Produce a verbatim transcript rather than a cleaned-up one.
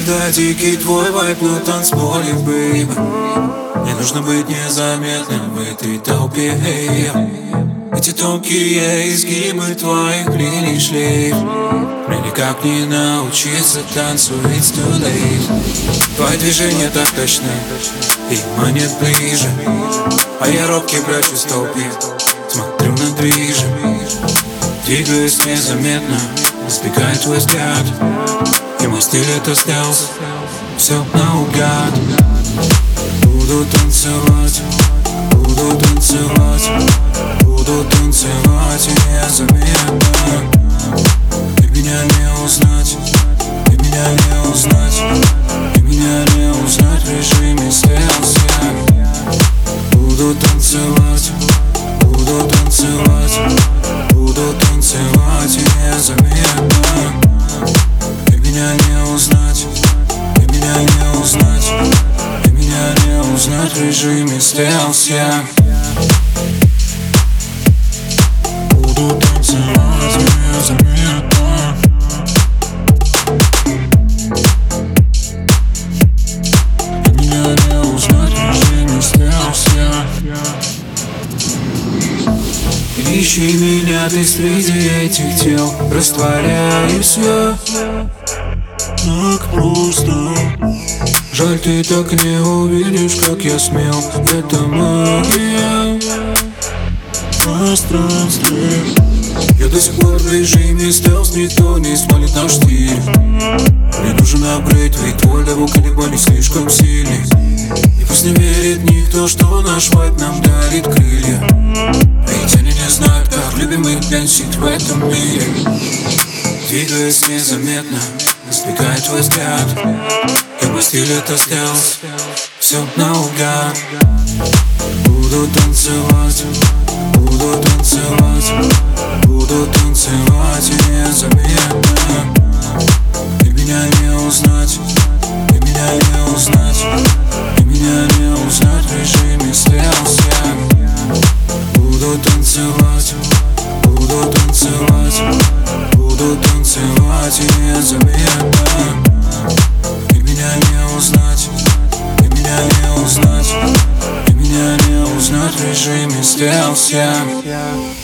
Когда дикий твой вайб на танцполе, бэйб, мне нужно быть незаметным в этой толпе, эй. Эти тонкие изгибы твоих линий шлейф, мне никак не научиться танцу, it's too late. Твои движения так точны и манят ближе, а я робкий прячусь в толпе, смотрю на движи. Двигаюсь незаметно, избегаю твой взгляд, и мой стиль это стелс, все наугад. Буду танцевать, буду танцевать, буду танцевать незаметно. Ты меня не узнать, ты меня не узнать, ты меня не узнать в режиме стелс. Буду танцевать, буду танцевать, буду танцевать незаметно. Ты меня не узнать, ты меня не узнать, ты меня не узнать в режиме стелс. Буду танцевать незаметно. Ты меня не узнать в режиме стелс. Ищи меня ты среди этих тел, растворяюсь я. Так просто. Жаль, ты так не увидишь, как я смел. Это магия в пространстве. Я до сих пор в режиме стелс, никто не смотрит наш стиль. Мне нужен апгрейд, ведь твой левел колебаний слишком сильный. И пусть не верит никто, что наш вайб нам дарит крылья, ведь они не знают, как любим мы танцить в этом мире. Двигаясь незаметно, избегая твой взгляд, и мой стиль это стелс, все наугад. Буду танцевать, буду танцевать, буду танцевать незаметно. Ты меня не узнать, ты меня не узнать, ты меня не узнать в режиме стелс. Буду танцевать, буду танцевать, буду танцевать незаметно. Ты меня не узнать, ты меня не узнать, ты меня не узнать в режиме стелс.